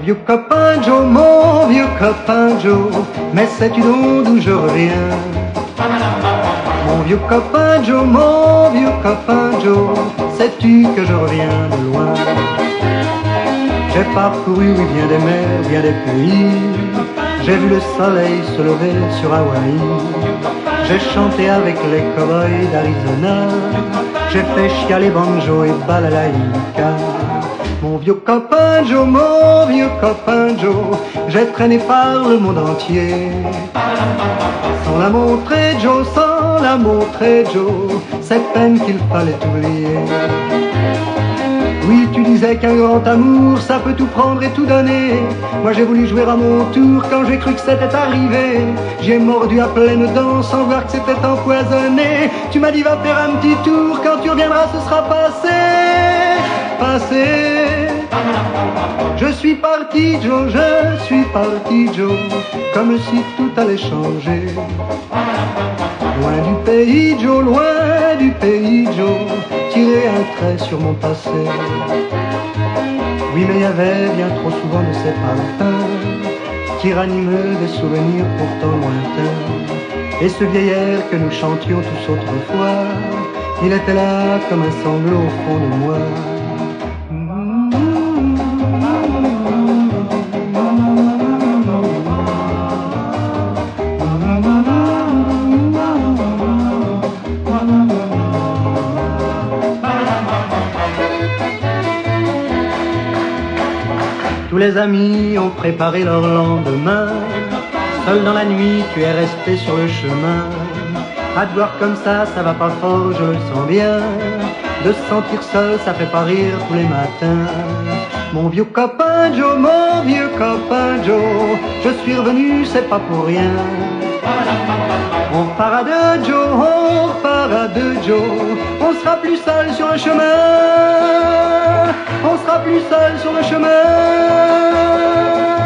vieux copain Joe, mon vieux copain Joe, mais sais-tu donc d'où je reviens? Mon vieux copain Joe, mon vieux copain Joe, sais-tu que je reviens de loin? J'ai parcouru bien des mers, bien des pays, j'ai vu le soleil se lever sur Hawaï. J'ai chanté avec les cow-boys d'Arizona, j'ai fait chialer banjo et balalaïka. Mon vieux copain Joe, mon vieux copain Joe, j'ai traîné par le monde entier. Sans la montrer Joe, sans la montrer Joe, c'est peine qu'il fallait oublier. Oui, tu disais qu'un grand amour, ça peut tout prendre et tout donner. Moi j'ai voulu jouer à mon tour quand j'ai cru que c'était arrivé. J'ai mordu à pleines dents sans voir que c'était empoisonné. Tu m'as dit va faire un petit tour, quand tu reviendras ce sera passé. Passé. Je suis parti Joe, je suis parti Joe, comme si tout allait changer. Loin du pays Joe, loin du pays Joe, tirer un trait sur mon passé. Oui mais il y avait bien trop souvent de ces parfums qui raniment des souvenirs pourtant lointains. Et ce vieil air que nous chantions tous autrefois, il était là comme un sanglot au fond de moi. Tous les amis ont préparé leur lendemain. Seul dans la nuit, tu es resté sur le chemin. À te voir comme ça va pas fort, je le sens bien. De se sentir seul, ça fait pas rire tous les matins. Mon vieux copain Joe, mon vieux copain Joe, je suis revenu, c'est pas pour rien. On repart à deux Joe, on repart à deux Joe, on sera plus seul sur le chemin. On sera plus seul sur le chemin.